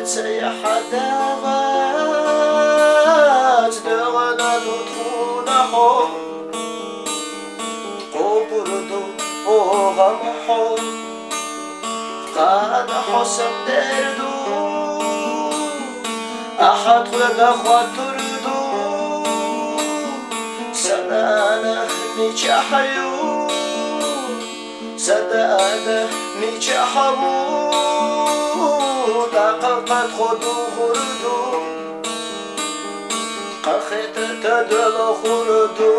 سيحدغت دغنا دخون حب قبردو وغم حب قاد حسن دردو أحد خلق خاطردو سنانه نيچحيو سدانه نيچحبو دقلقت خودو خردو قخت تدل خردو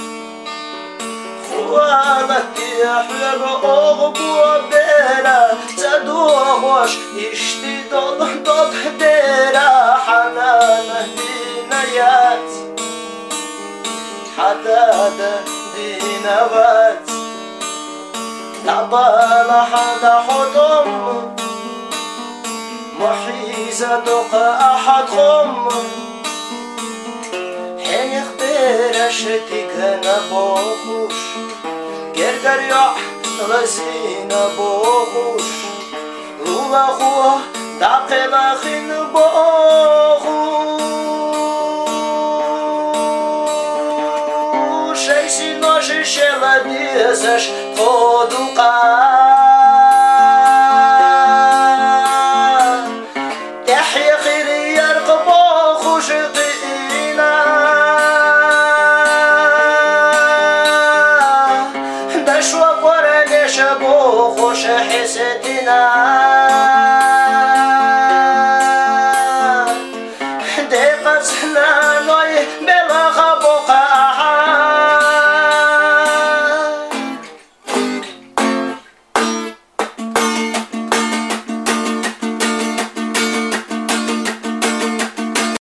خوالتي حلق أغبو بيرا زدوغوش يشتي دول ديرا حنانه دينيات حداد دينوات نعبال حدا حضم محيزة دق أحد خم حين يخبر شتيكنا بوخوش جرجر يح غزينا بوخوش رولا خوه داقلا خين بوخوش شيسي نوشي شلا ديزش خودوقا خوش حسدنا